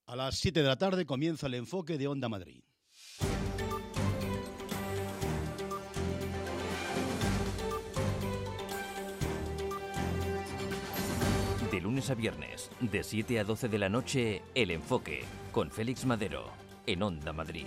A las 7 de la tarde comienza el enfoque de Onda Madrid. De lunes a viernes, de 7 a 12 de la noche, El Enfoque, con Félix Madero, en Onda Madrid.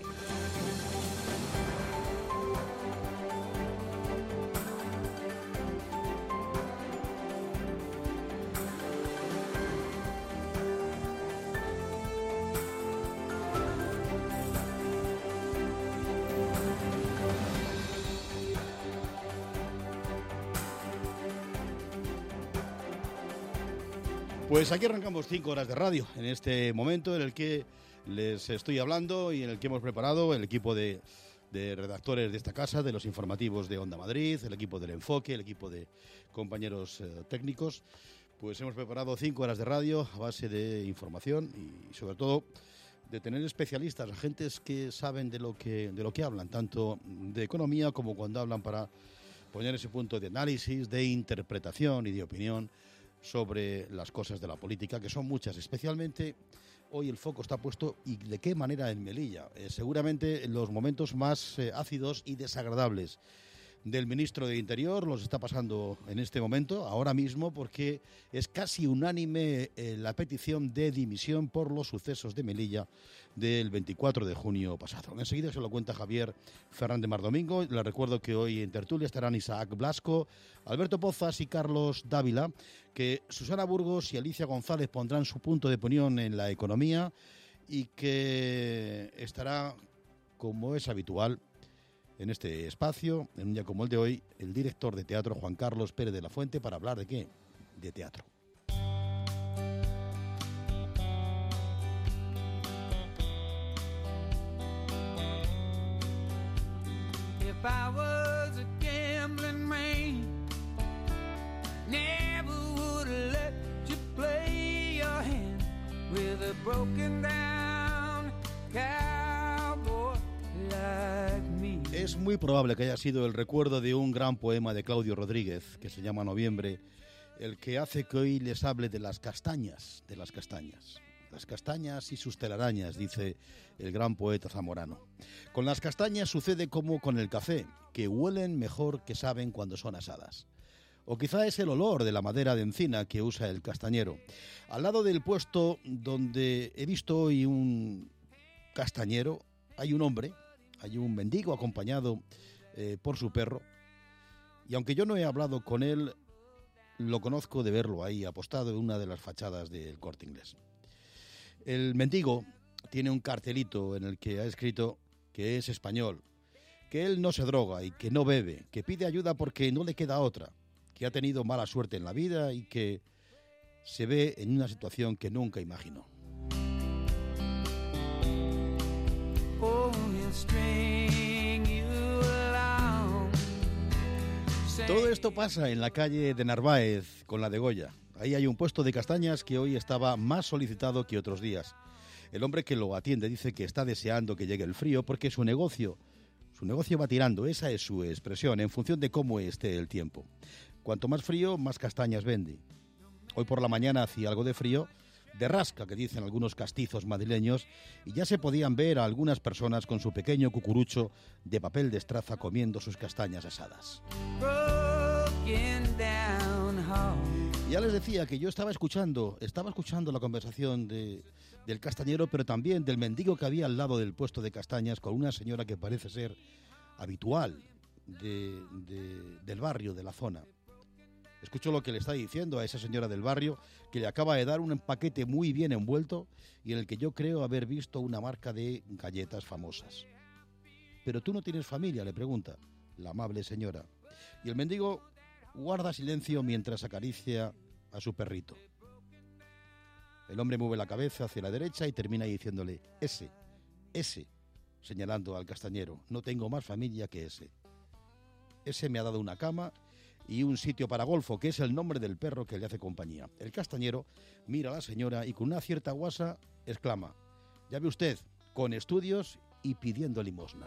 Pues aquí arrancamos 5 horas de radio, en este momento en el que les estoy hablando y en el que hemos preparado el equipo de redactores de esta casa, de los informativos de Onda Madrid, el equipo del Enfoque, el equipo de compañeros técnicos. Pues hemos preparado 5 horas de radio a base de información y sobre todo de tener especialistas, agentes que saben de lo que hablan, tanto de economía como cuando hablan para poner ese punto de análisis, de interpretación y de opinión sobre las cosas de la política, que son muchas. Especialmente hoy el foco está puesto, y de qué manera, en Melilla. Seguramente en los momentos más ácidos y desagradables del ministro de Interior los está pasando en este momento, ahora mismo, porque es casi unánime la petición de dimisión por los sucesos de Melilla del 24 de junio pasado. Enseguida se lo cuenta Javier Fernández Mardomingo. Les recuerdo que hoy en tertulia estarán Isaac Blasco, Alberto Pozas y Carlos Dávila, que Susana Burgos y Alicia González pondrán su punto de opinión en la economía y que estará, como es habitual, en este espacio, en un día como el de hoy, el director de teatro Juan Carlos Pérez de la Fuente, para hablar ¿de qué? De teatro. If I was a gambling man, never would have let you play your hand with a broken down cowboy like me. Es muy probable que haya sido el recuerdo de un gran poema de Claudio Rodríguez, que se llama Noviembre, el que hace que hoy les hable de las castañas, Las castañas y sus telarañas, dice el gran poeta zamorano. Con las castañas sucede como con el café, que huelen mejor que saben cuando son asadas. O quizá es el olor de la madera de encina que usa el castañero. Al lado del puesto donde he visto hoy un castañero, hay un hombre, hay un mendigo acompañado por su perro, y aunque yo no he hablado con él, lo conozco de verlo ahí apostado en una de las fachadas del Corte Inglés. El mendigo tiene un cartelito en el que ha escrito que es español, que él no se droga y que no bebe, que pide ayuda porque no le queda otra, que ha tenido mala suerte en la vida y que se ve en una situación que nunca imaginó. Todo esto pasa en la calle de Narváez con la de Goya. Ahí hay un puesto de castañas que hoy estaba más solicitado que otros días. El hombre que lo atiende dice que está deseando que llegue el frío porque su negocio va tirando, esa es su expresión, en función de cómo esté el tiempo. Cuanto más frío, más castañas vende. Hoy por la mañana hacía algo de frío, de rasca, que dicen algunos castizos madrileños, y ya se podían ver a algunas personas con su pequeño cucurucho de papel de estraza comiendo sus castañas asadas. Ya les decía que yo estaba escuchando la conversación del castañero, pero también del mendigo que había al lado del puesto de castañas, con una señora que parece ser habitual del barrio, de la zona. Escucho lo que le está diciendo a esa señora del barrio, que le acaba de dar un paquete muy bien envuelto y en el que yo creo haber visto una marca de galletas famosas. ¿Pero tú no tienes familia?, le pregunta la amable señora. Y el mendigo guarda silencio mientras acaricia a su perrito. El hombre mueve la cabeza hacia la derecha y termina diciéndole: ese, señalando al castañero, no tengo más familia que ese. Ese me ha dado una cama y un sitio para Golfo, que es el nombre del perro que le hace compañía. El castañero mira a la señora y con una cierta guasa exclama: ya ve usted, con estudios y pidiendo limosna.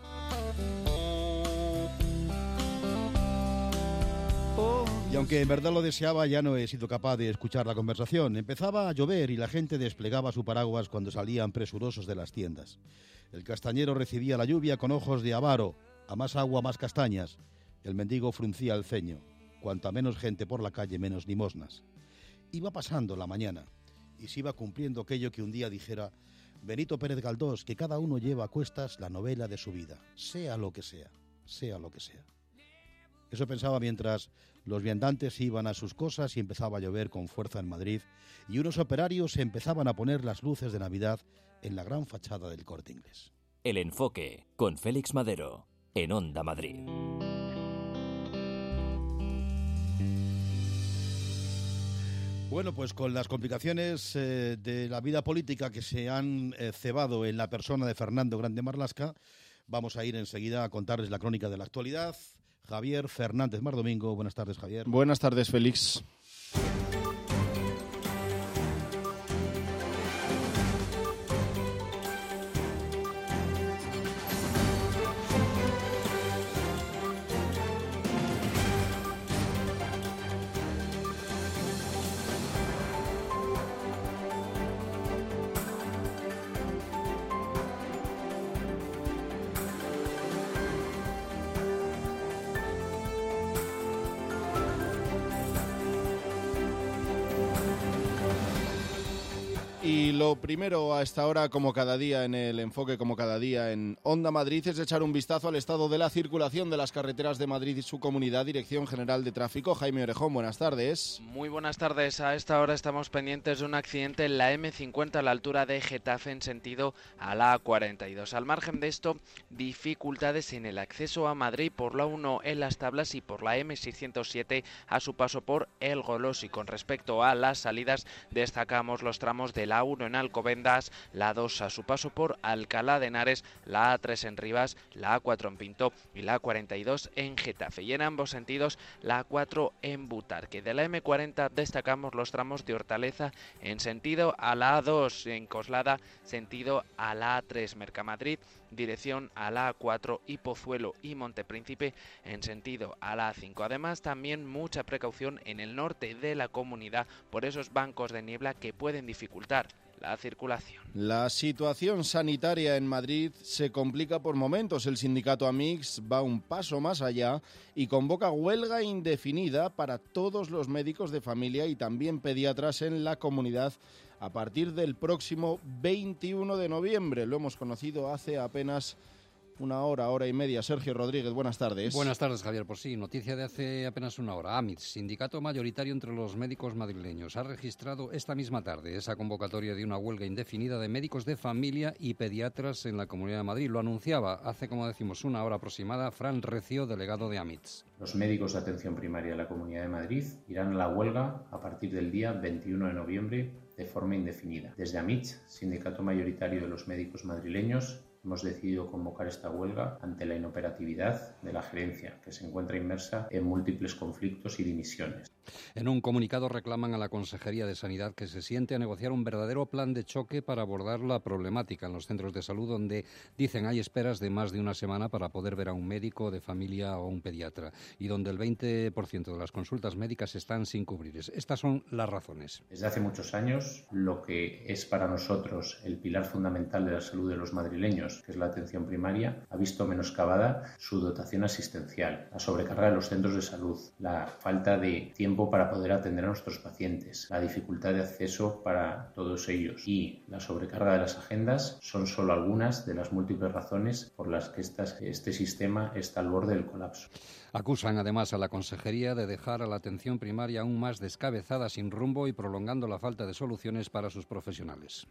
Y aunque en verdad lo deseaba, ya no he sido capaz de escuchar la conversación. Empezaba a llover y la gente desplegaba su paraguas cuando salían presurosos de las tiendas. El castañero recibía la lluvia con ojos de avaro, a más agua, más castañas. El mendigo fruncía el ceño. Cuanta menos gente por la calle, menos limosnas. Iba pasando la mañana y se iba cumpliendo aquello que un día dijera Benito Pérez Galdós, que cada uno lleva a cuestas la novela de su vida, sea lo que sea, sea lo que sea. Eso pensaba mientras los viandantes iban a sus cosas y empezaba a llover con fuerza en Madrid y unos operarios empezaban a poner las luces de Navidad en la gran fachada del Corte Inglés. El Enfoque, con Félix Madero, en Onda Madrid. Bueno, pues con las complicaciones de la vida política que se han cebado en la persona de Fernando Grande Marlaska, vamos a ir enseguida a contarles la crónica de la actualidad. Javier Fernández Mardomingo. Buenas tardes, Javier. Buenas tardes, Félix. Y lo primero a esta hora, como cada día en el Enfoque, como cada día en Onda Madrid, es echar un vistazo al estado de la circulación de las carreteras de Madrid y su comunidad. Dirección General de Tráfico, Jaime Orejón, buenas tardes. Muy buenas tardes. A esta hora estamos pendientes de un accidente en la M50 a la altura de Getafe en sentido a la A42. Al margen de esto, dificultades en el acceso a Madrid por la 1 en Las Tablas y por la M607 a su paso por El Golós. Y con respecto a las salidas, destacamos los tramos de la A1 en Alcobendas, la 2 a su paso por Alcalá de Henares, la A3 en Rivas, la A4 en Pinto y la A42 en Getafe. Y en ambos sentidos la A4 en Butarque. De la M40 destacamos los tramos de Hortaleza en sentido a la A2 en Coslada, sentido a la A3 Mercamadrid, dirección a la A4 y Pozuelo y Montepríncipe en sentido a la A5. Además, también mucha precaución en el norte de la comunidad por esos bancos de niebla que pueden dificultar la circulación. La situación sanitaria en Madrid se complica por momentos. El sindicato AMIX va un paso más allá y convoca huelga indefinida para todos los médicos de familia y también pediatras en la comunidad a partir del próximo 21 de noviembre. Lo hemos conocido hace apenas una hora y media. Sergio Rodríguez, buenas tardes. Buenas tardes, Javier. Pues sí, noticia de hace apenas una hora. AMITS, sindicato mayoritario entre los médicos madrileños, ha registrado esta misma tarde esa convocatoria de una huelga indefinida de médicos de familia y pediatras en la Comunidad de Madrid. Lo anunciaba hace, como decimos, una hora aproximada Fran Recio, delegado de AMITS. Los médicos de atención primaria de la Comunidad de Madrid irán a la huelga a partir del día 21 de noviembre de forma indefinida. Desde AMITS, sindicato mayoritario de los médicos madrileños, hemos decidido convocar esta huelga ante la inoperatividad de la gerencia, que se encuentra inmersa en múltiples conflictos y dimisiones. En un comunicado reclaman a la Consejería de Sanidad que se siente a negociar un verdadero plan de choque para abordar la problemática en los centros de salud, donde dicen hay esperas de más de una semana para poder ver a un médico de familia o un pediatra y donde el 20% de las consultas médicas están sin cubrir. Estas son las razones. Desde hace muchos años, lo que es para nosotros el pilar fundamental de la salud de los madrileños, que es la atención primaria, ha visto menoscabada su dotación asistencial, la sobrecarga de los centros de salud, la falta de tiempo para poder atender a nuestros pacientes, la dificultad de acceso para todos ellos y la sobrecarga de las agendas son solo algunas de las múltiples razones por las que este sistema está al borde del colapso. Acusan además a la Consejería de dejar a la atención primaria aún más descabezada, sin rumbo y prolongando la falta de soluciones para sus profesionales.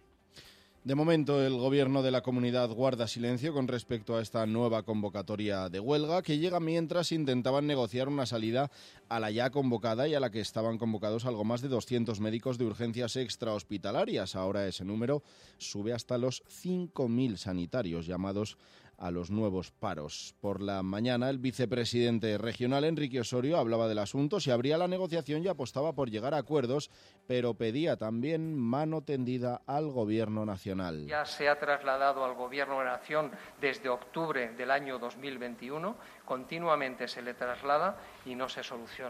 De momento, el Gobierno de la Comunidad guarda silencio con respecto a esta nueva convocatoria de huelga, que llega mientras intentaban negociar una salida a la ya convocada y a la que estaban convocados algo más de 200 médicos de urgencias extrahospitalarias. Ahora ese número sube hasta los 5.000 sanitarios llamados a los nuevos paros. Por la mañana, el vicepresidente regional, Enrique Osorio, hablaba del asunto, se abría la negociación y apostaba por llegar a acuerdos, pero pedía también mano tendida al Gobierno nacional. Ya se ha trasladado al Gobierno de la Nación desde octubre del año 2021, continuamente se le traslada y no se soluciona.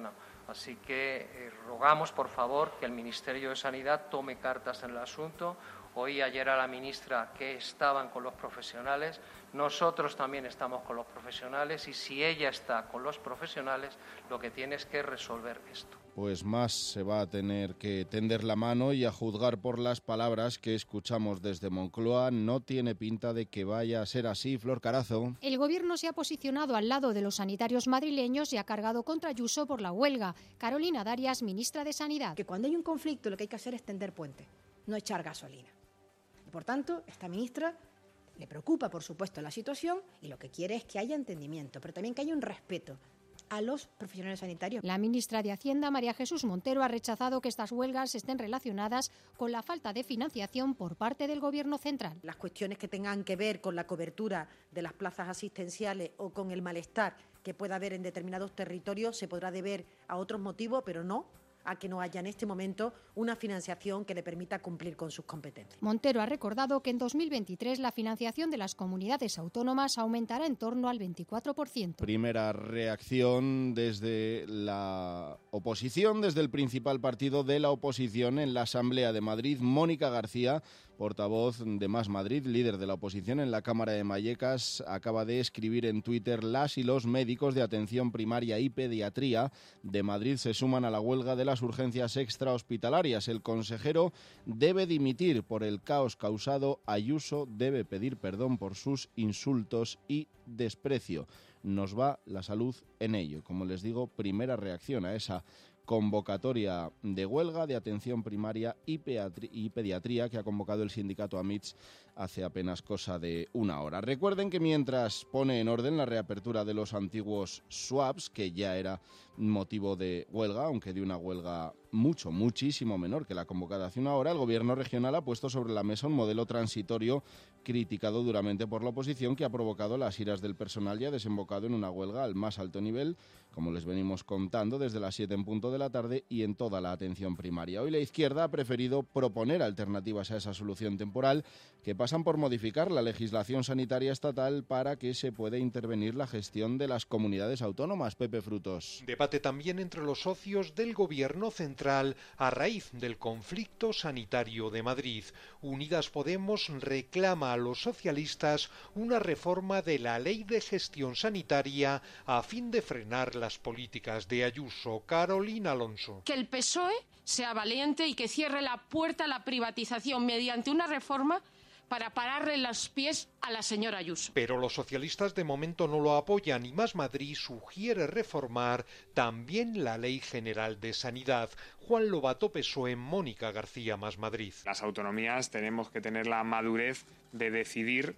Así que rogamos, por favor, que el Ministerio de Sanidad tome cartas en el asunto. Oí ayer a la ministra que estaban con los profesionales. Nosotros también estamos con los profesionales y si ella está con los profesionales, lo que tiene es que resolver esto. Pues más se va a tener que tender la mano y a juzgar por las palabras que escuchamos desde Moncloa. No tiene pinta de que vaya a ser así, Flor Carazo. El Gobierno se ha posicionado al lado de los sanitarios madrileños y ha cargado contra Ayuso por la huelga. Carolina Darias, ministra de Sanidad. Que cuando hay un conflicto lo que hay que hacer es tender puentes, no echar gasolina. Y por tanto, esta ministra le preocupa, por supuesto, la situación y lo que quiere es que haya entendimiento, pero también que haya un respeto a los profesionales sanitarios. La ministra de Hacienda, María Jesús Montero, ha rechazado que estas huelgas estén relacionadas con la falta de financiación por parte del Gobierno central. Las cuestiones que tengan que ver con la cobertura de las plazas asistenciales o con el malestar que pueda haber en determinados territorios se podrá deber a otros motivos, pero no a que no haya en este momento una financiación que le permita cumplir con sus competencias. Montero ha recordado que en 2023 la financiación de las comunidades autónomas aumentará en torno al 24%. Primera reacción desde la oposición, desde el principal partido de la oposición en la Asamblea de Madrid, Mónica García, portavoz de Más Madrid, líder de la oposición en la Cámara de Vallecas, acaba de escribir en Twitter: las y los médicos de atención primaria y pediatría de Madrid se suman a la huelga de las urgencias extrahospitalarias. El consejero debe dimitir por el caos causado. Ayuso debe pedir perdón por sus insultos y desprecio. Nos va la salud en ello. Como les digo, primera reacción a esa convocatoria de huelga de atención primaria y pediatría que ha convocado el sindicato AMITS hace apenas cosa de una hora. Recuerden que mientras pone en orden la reapertura de los antiguos SWAPs, que ya era motivo de huelga, aunque de una huelga muchísimo menor que la convocada hace una hora, el Gobierno regional ha puesto sobre la mesa un modelo transitorio criticado duramente por la oposición, que ha provocado las iras del personal y ha desembocado en una huelga al más alto nivel, como les venimos contando, desde las 7 en punto de la tarde y en toda la atención primaria. Hoy la izquierda ha preferido proponer alternativas a esa solución temporal que pasan por modificar la legislación sanitaria estatal para que se pueda intervenir la gestión de las comunidades autónomas. Pepe Frutos. Debate también entre los socios del Gobierno central a raíz del conflicto sanitario de Madrid. Unidas Podemos reclama a los socialistas una reforma de la Ley de Gestión Sanitaria a fin de frenar las políticas de Ayuso. Carolina Alonso. Que el PSOE sea valiente y que cierre la puerta a la privatización mediante una reforma para pararle los pies a la señora Ayuso. Pero los socialistas de momento no lo apoyan y Más Madrid sugiere reformar también la Ley General de Sanidad. Juan Lobato, PSOE, Mónica García, Más Madrid. Las autonomías tenemos que tener la madurez de decidir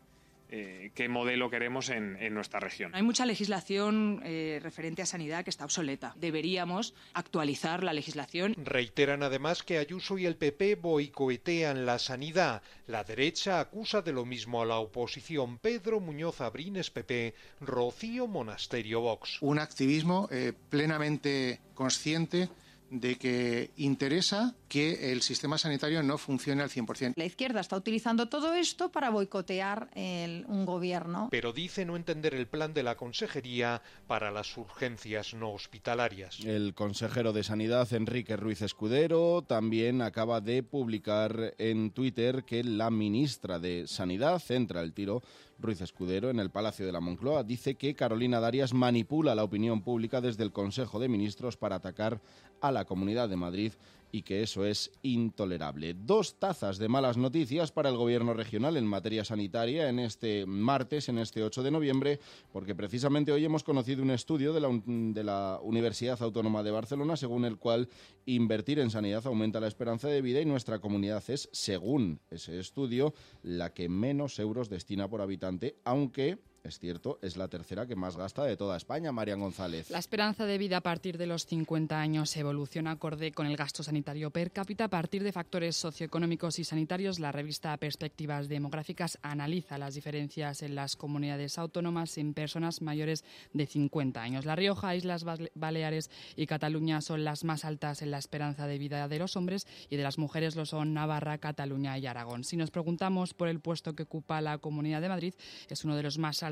qué modelo queremos en nuestra región. Hay mucha legislación referente a sanidad que está obsoleta. Deberíamos actualizar la legislación. Reiteran además que Ayuso y el PP boicotean la sanidad. La derecha acusa de lo mismo a la oposición. Pedro Muñoz Abrines, PP, Rocío Monasterio, Vox. Un activismo plenamente consciente de que interesa que el sistema sanitario no funcione al 100%. La izquierda está utilizando todo esto para boicotear un gobierno. Pero dice no entender el plan de la Consejería para las urgencias no hospitalarias. El consejero de Sanidad, Enrique Ruiz Escudero, también acaba de publicar en Twitter que la ministra de Sanidad, centra el tiro, Ruiz Escudero, en el Palacio de la Moncloa, dice que Carolina Darias manipula la opinión pública desde el Consejo de Ministros para atacar a la Comunidad de Madrid y que eso es intolerable. 2 tazas de malas noticias para el Gobierno regional en materia sanitaria en este martes, en este 8 de noviembre, porque precisamente hoy hemos conocido un estudio de la Universidad Autónoma de Barcelona, según el cual invertir en sanidad aumenta la esperanza de vida y nuestra comunidad es, según ese estudio, la que menos euros destina por habitante, aunque es cierto, es la tercera que más gasta de toda España. Marian González. La esperanza de vida a partir de los 50 años evoluciona acorde con el gasto sanitario per cápita a partir de factores socioeconómicos y sanitarios. La revista Perspectivas Demográficas analiza las diferencias en las comunidades autónomas en personas mayores de 50 años. La Rioja, Islas Baleares y Cataluña son las más altas en la esperanza de vida de los hombres y de las mujeres lo son Navarra, Cataluña y Aragón. Si nos preguntamos por el puesto que ocupa la Comunidad de Madrid, es uno de los más altos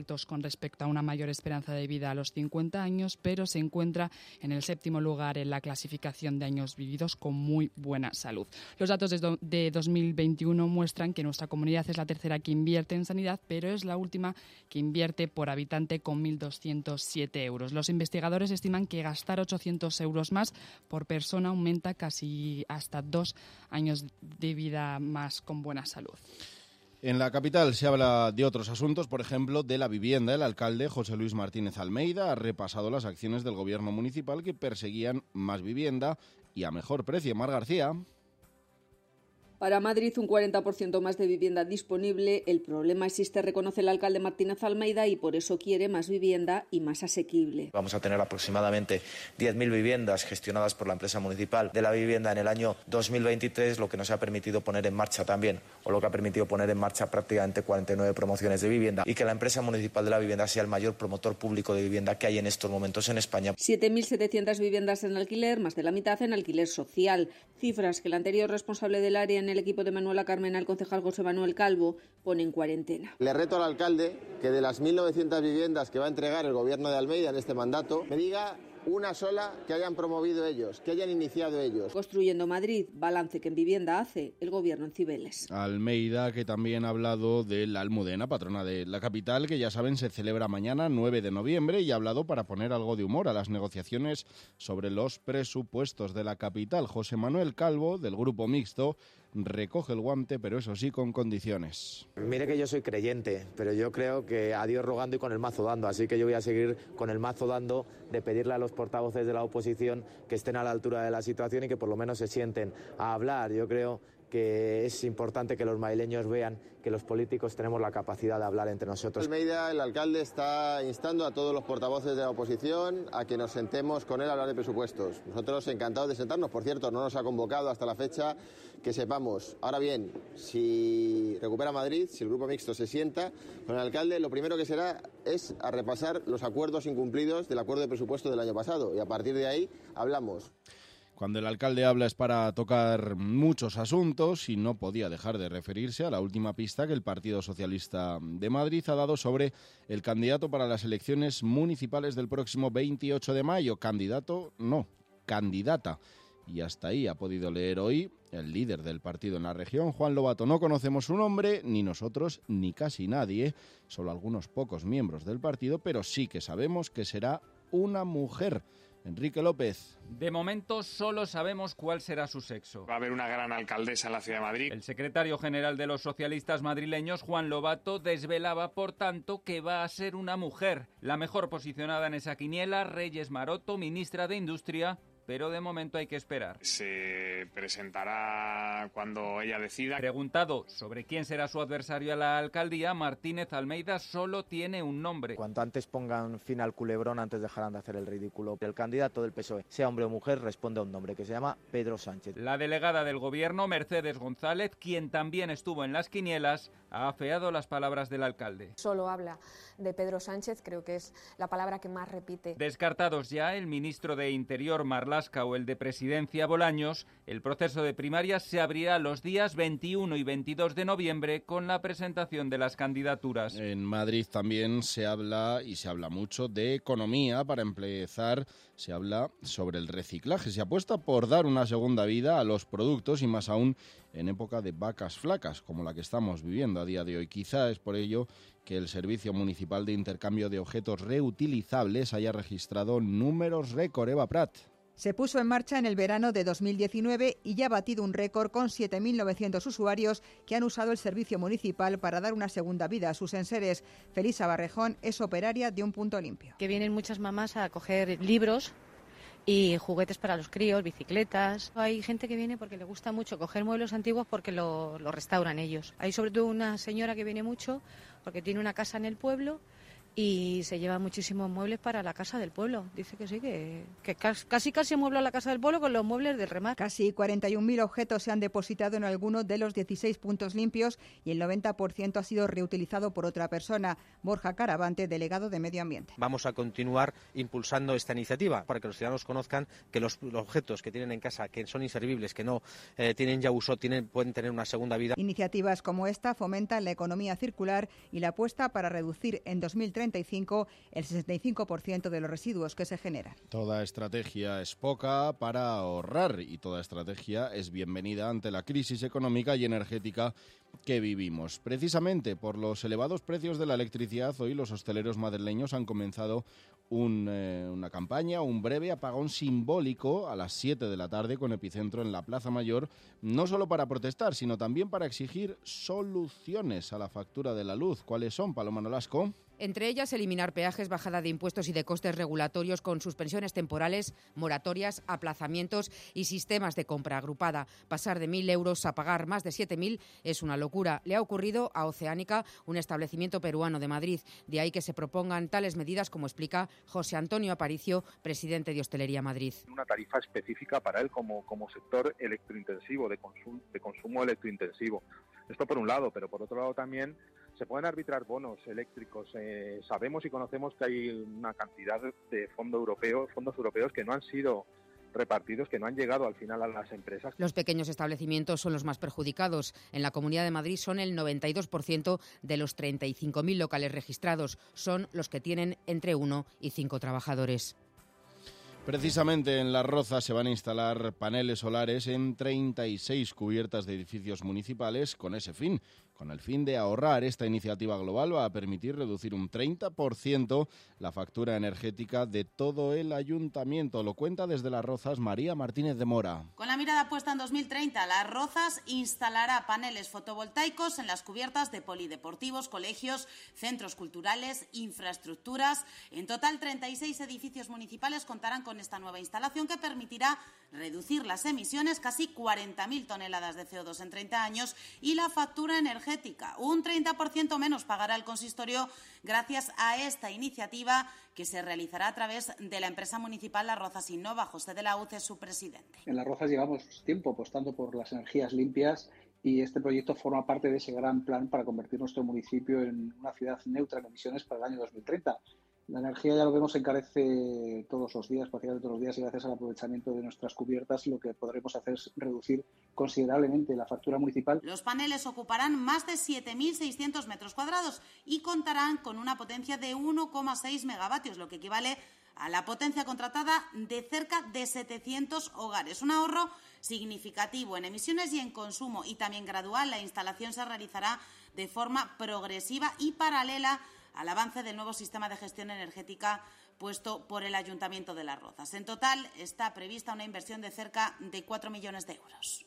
altos con respecto a una mayor esperanza de vida a los 50 años, pero se encuentra en el 7º lugar en la clasificación de años vividos con muy buena salud. Los datos de 2021 muestran que nuestra comunidad es la tercera que invierte en sanidad, pero es la última que invierte por habitante con 1.207 euros. Los investigadores estiman que gastar 800 euros más por persona aumenta casi hasta 2 años de vida más con buena salud. En la capital se habla de otros asuntos, por ejemplo, de la vivienda. El alcalde José Luis Martínez Almeida ha repasado las acciones del gobierno municipal que perseguían más vivienda y a mejor precio. Mar García. Para Madrid, un 40% más de vivienda disponible. El problema existe, reconoce el alcalde Martínez Almeida, y por eso quiere más vivienda y más asequible. Vamos a tener aproximadamente 10.000 viviendas gestionadas por la empresa municipal de la vivienda en el año 2023, lo que nos ha permitido poner en marcha también, o lo que ha permitido poner en marcha prácticamente 49 promociones de vivienda, y que la empresa municipal de la vivienda sea el mayor promotor público de vivienda que hay en estos momentos en España. 7.700 viviendas en alquiler, más de la mitad en alquiler social. Cifras que el anterior responsable del área en el equipo de Manuela Carmena, el concejal José Manuel Calvo, pone en cuarentena. Le reto al alcalde que de las 1.900 viviendas que va a entregar el gobierno de Almeida en este mandato, me diga una sola que hayan promovido ellos, que hayan iniciado ellos. Construyendo Madrid, balance que en vivienda hace el gobierno en Cibeles. Almeida, que también ha hablado de la Almudena, patrona de la capital, que ya saben se celebra mañana 9 de noviembre, y ha hablado para poner algo de humor a las negociaciones sobre los presupuestos de la capital. José Manuel Calvo, del Grupo Mixto, recoge el guante, pero eso sí, con condiciones. Mire que yo soy creyente, pero yo creo que a Dios rogando y con el mazo dando, así que yo voy a seguir con el mazo dando de pedirle a los portavoces de la oposición que estén a la altura de la situación y que por lo menos se sienten a hablar. Yo creo que es importante que los madrileños vean que los políticos tenemos la capacidad de hablar entre nosotros. Almeida, el alcalde, está instando a todos los portavoces de la oposición a que nos sentemos con él a hablar de presupuestos. Nosotros encantados de sentarnos, por cierto, no nos ha convocado hasta la fecha, que sepamos. Ahora bien, si recupera Madrid, si el Grupo Mixto se sienta con el alcalde, lo primero que será es a repasar los acuerdos incumplidos del acuerdo de presupuesto del año pasado, y a partir de ahí hablamos. Cuando el alcalde habla es para tocar muchos asuntos, y no podía dejar de referirse a la última pista que el Partido Socialista de Madrid ha dado sobre el candidato para las elecciones municipales del próximo 28 de mayo. Candidato, no, candidata. Y hasta ahí ha podido leer hoy el líder del partido en la región, Juan Lobato. No conocemos su nombre, ni nosotros, ni casi nadie, solo algunos pocos miembros del partido, pero sí que sabemos que será una mujer. Enrique López. De momento solo sabemos cuál será su sexo. Va a haber una gran alcaldesa en la ciudad de Madrid. El secretario general de los socialistas madrileños, Juan Lobato, desvelaba, por tanto, que va a ser una mujer. La mejor posicionada en esa quiniela, Reyes Maroto, ministra de Industria, pero de momento hay que esperar. Se presentará cuando ella decida. Preguntado sobre quién será su adversario a la alcaldía, Martínez Almeida solo tiene un nombre. Cuanto antes pongan fin al culebrón, antes dejarán de hacer el ridículo. El candidato del PSOE, sea hombre o mujer, responde a un nombre que se llama Pedro Sánchez. La delegada del gobierno, Mercedes González, quien también estuvo en las quinielas, ha afeado las palabras del alcalde. Solo habla de Pedro Sánchez, creo que es la palabra que más repite. Descartados ya el ministro de Interior, Marlaska, o el de Presidencia, Bolaños, el proceso de primarias se abrirá los días 21 y 22 de noviembre con la presentación de las candidaturas. En Madrid también se habla, y se habla mucho, de economía. Para empezar, se habla sobre el reciclaje. Se apuesta por dar una segunda vida a los productos, y más aún en época de vacas flacas, como la que estamos viviendo a día de hoy. Quizá es por ello que el Servicio Municipal de Intercambio de Objetos Reutilizables haya registrado números récord. Eva Prat. Se puso en marcha en el verano de 2019 y ya ha batido un récord con 7.900 usuarios que han usado el servicio municipal para dar una segunda vida a sus enseres. Felisa Barrejón es operaria de Un Punto Limpio. Que vienen muchas mamás a coger libros y juguetes para los críos, bicicletas. Hay gente que viene porque le gusta mucho coger muebles antiguos porque lo restauran ellos. Hay sobre todo una señora que viene mucho porque tiene una casa en el pueblo y se llevan muchísimos muebles para la Casa del Pueblo. Dice que sí, que casi muebla la Casa del Pueblo con los muebles del Remar. Casi 41.000 objetos se han depositado en alguno de los 16 puntos limpios y el 90% ha sido reutilizado por otra persona. Borja Caravante, delegado de Medio Ambiente. Vamos a continuar impulsando esta iniciativa para que los ciudadanos conozcan que los objetos que tienen en casa, que son inservibles, que no tienen ya uso, pueden tener una segunda vida. Iniciativas como esta fomentan la economía circular y la apuesta para reducir en 2035 el 65% de los residuos que se generan. Toda estrategia es poca para ahorrar y toda estrategia es bienvenida ante la crisis económica y energética que vivimos. Precisamente por los elevados precios de la electricidad, hoy los hosteleros madrileños han comenzado una campaña, un breve apagón simbólico a las 7 de la tarde con epicentro en la Plaza Mayor, no solo para protestar, sino también para exigir soluciones a la factura de la luz. ¿Cuáles son, Paloma Nolasco? Entre ellas, eliminar peajes, bajada de impuestos y de costes regulatorios con suspensiones temporales, moratorias, aplazamientos y sistemas de compra agrupada. Pasar de 1.000 euros a pagar más de 7.000 es una locura. Le ha ocurrido a Oceánica, un establecimiento peruano de Madrid. De ahí que se propongan tales medidas, como explica José Antonio Aparicio, presidente de Hostelería Madrid. Una tarifa específica para él como sector electrointensivo, de consumo electrointensivo. Esto por un lado, pero por otro lado también se pueden arbitrar bonos eléctricos. Sabemos y conocemos que hay una cantidad de fondos europeos que no han sido repartidos, que no han llegado al final a las empresas. Los pequeños establecimientos son los más perjudicados. En la Comunidad de Madrid son el 92% de los 35.000 locales registrados. Son los que tienen entre 1 y 5 trabajadores. Precisamente en Las Rozas se van a instalar paneles solares en 36 cubiertas de edificios municipales con ese fin. Con el fin de ahorrar, esta iniciativa global va a permitir reducir un 30% la factura energética de todo el ayuntamiento. Lo cuenta desde Las Rozas María Martínez de Mora. Con la mirada puesta en 2030, Las Rozas instalará paneles fotovoltaicos en las cubiertas de polideportivos, colegios, centros culturales, infraestructuras. En total, 36 edificios municipales contarán con esta nueva instalación que permitirá reducir las emisiones, casi 40.000 toneladas de CO2 en 30 años, y la factura energética. Un 30% menos pagará el consistorio gracias a esta iniciativa que se realizará a través de la empresa municipal Las Rozas Innova. José de la Hoz es su presidente. En Las Rozas llevamos tiempo apostando por las energías limpias y este proyecto forma parte de ese gran plan para convertir nuestro municipio en una ciudad neutra en emisiones para el año 2030. La energía, ya lo vemos, se encarece todos los días, prácticamente todos los días, y gracias al aprovechamiento de nuestras cubiertas lo que podremos hacer es reducir considerablemente la factura municipal. Los paneles ocuparán más de 7.600 metros cuadrados y contarán con una potencia de 1,6 megavatios, lo que equivale a la potencia contratada de cerca de 700 hogares. Un ahorro significativo en emisiones y en consumo, y también gradual. La instalación se realizará de forma progresiva y paralela al avance del nuevo sistema de gestión energética puesto por el Ayuntamiento de Las Rozas. En total está prevista una inversión de cerca de 4 millones de euros.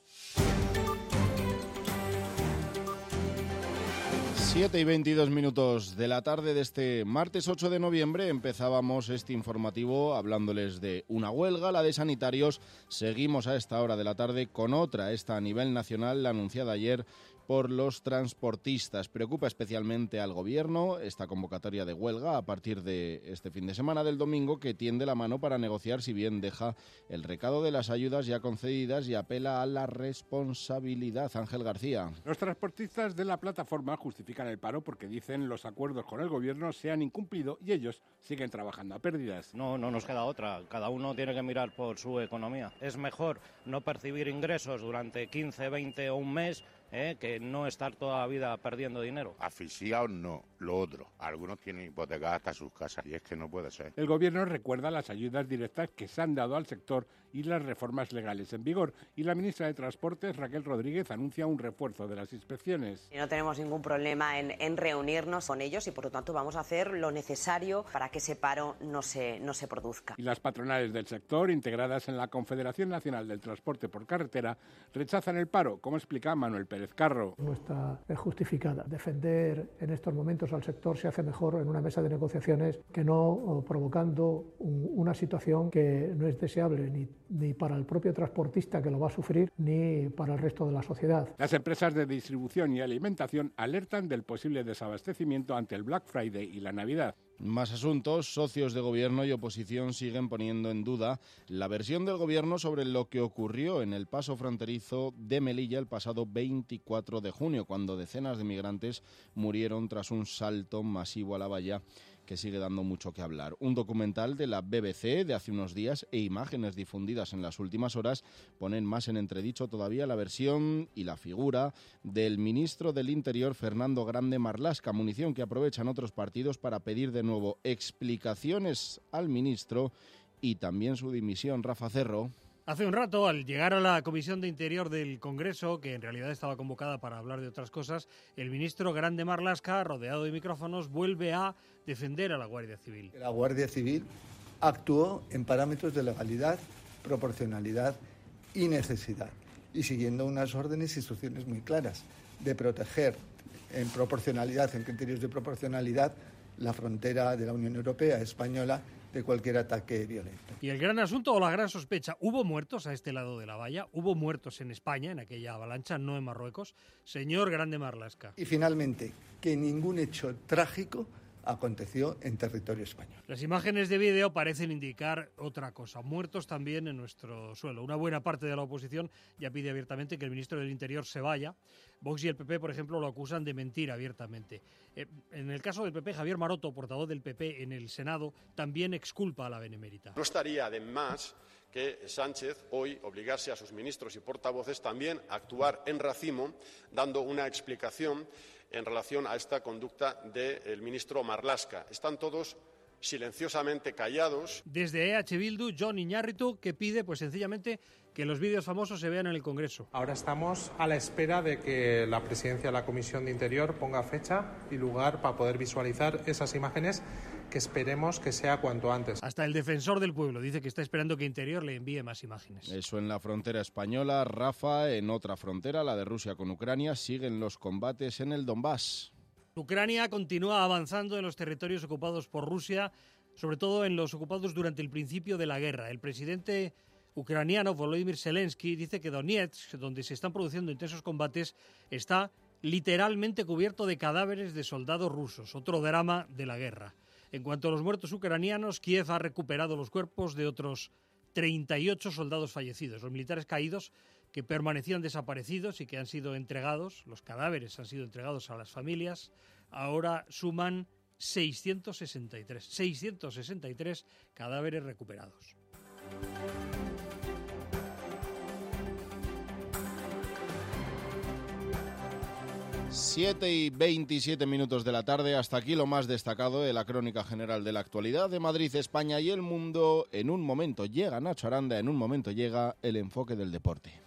7:22 de la tarde de este martes 8 de noviembre empezábamos este informativo hablándoles de una huelga, la de sanitarios. Seguimos a esta hora de la tarde con otra, esta a nivel nacional, la anunciada ayer por los transportistas. Preocupa especialmente al Gobierno esta convocatoria de huelga a partir de este fin de semana del domingo, que tiende la mano para negociar, si bien deja el recado de las ayudas ya concedidas y apela a la responsabilidad. Ángel García. Los transportistas de la plataforma justifican el paro porque dicen los acuerdos con el Gobierno se han incumplido y ellos siguen trabajando a pérdidas. No nos queda otra. Cada uno tiene que mirar por su economía. Es mejor no percibir ingresos durante 15, 20 o un mes que no estar toda la vida perdiendo dinero. Asfixiados no, lo otro. Algunos tienen hipotecadas hasta sus casas y es que no puede ser. El Gobierno recuerda las ayudas directas que se han dado al sector y las reformas legales en vigor. Y la ministra de Transportes, Raquel Rodríguez, anuncia un refuerzo de las inspecciones. No tenemos ningún problema en reunirnos con ellos y por lo tanto vamos a hacer lo necesario para que ese paro no se produzca. Y las patronales del sector, integradas en la Confederación Nacional del Transporte por Carretera, rechazan el paro, como explica Manuel Pérez Carro. No está justificada. Defender en estos momentos al sector se hace mejor en una mesa de negociaciones que no provocando una situación que no es deseable ni para el propio transportista, que lo va a sufrir, ni para el resto de la sociedad. Las empresas de distribución y alimentación alertan del posible desabastecimiento ante el Black Friday y la Navidad. Más asuntos. Socios de gobierno y oposición siguen poniendo en duda la versión del gobierno sobre lo que ocurrió en el paso fronterizo de Melilla el pasado 24 de junio, cuando decenas de migrantes murieron tras un salto masivo a la valla que sigue dando mucho que hablar. Un documental de la BBC de hace unos días e imágenes difundidas en las últimas horas ponen más en entredicho todavía la versión y la figura del ministro del Interior, Fernando Grande Marlaska, munición que aprovechan otros partidos para pedir de nuevo explicaciones al ministro y también su dimisión. Rafa Cerro. Hace un rato, al llegar a la Comisión de Interior del Congreso, que en realidad estaba convocada para hablar de otras cosas, el ministro Grande Marlaska, rodeado de micrófonos, vuelve a defender a la Guardia Civil. La Guardia Civil actuó en parámetros de legalidad, proporcionalidad y necesidad, y siguiendo unas órdenes e instrucciones muy claras de proteger en proporcionalidad, en criterios de proporcionalidad, la frontera de la Unión Europea española de cualquier ataque violento. Y el gran asunto o la gran sospecha, ¿hubo muertos a este lado de la valla? ¿Hubo muertos en España, en aquella avalancha, no en Marruecos? Señor Grande Marlaska. Y finalmente, que ningún hecho trágico aconteció en territorio español. Las imágenes de vídeo parecen indicar otra cosa. Muertos también en nuestro suelo. Una buena parte de la oposición ya pide abiertamente que el ministro del Interior se vaya. Vox y el PP, por ejemplo, lo acusan de mentir abiertamente. En el caso del PP, Javier Maroto, portavoz del PP en el Senado, también exculpa a la benemérita. No estaría de más que Sánchez hoy obligase a sus ministros y portavoces también a actuar en racimo, dando una explicación en relación a esta conducta del ministro Marlaska. Están todos silenciosamente callados. Desde EH Bildu, Jon Iñárritu, que pide pues sencillamente que los vídeos famosos se vean en el Congreso. Ahora estamos a la espera de que la presidencia de la Comisión de Interior ponga fecha y lugar para poder visualizar esas imágenes, que esperemos que sea cuanto antes. Hasta el defensor del pueblo dice que está esperando que Interior le envíe más imágenes. Eso en la frontera española. Rafa, en otra frontera, la de Rusia con Ucrania, siguen los combates en el Donbass. Ucrania continúa avanzando en los territorios ocupados por Rusia, sobre todo en los ocupados durante el principio de la guerra. El presidente ucraniano Volodymyr Zelensky dice que Donetsk, donde se están produciendo intensos combates, está literalmente cubierto de cadáveres de soldados rusos, otro drama de la guerra. En cuanto a los muertos ucranianos, Kiev ha recuperado los cuerpos de otros 38 soldados fallecidos. Los militares caídos que permanecían desaparecidos y que han sido entregados, los cadáveres han sido entregados a las familias, ahora suman 663 cadáveres recuperados. Siete y 27 minutos de la tarde, hasta aquí lo más destacado de la crónica general de la actualidad de Madrid, España y el mundo. En un momento llega Nacho Aranda, en un momento llega el enfoque del deporte.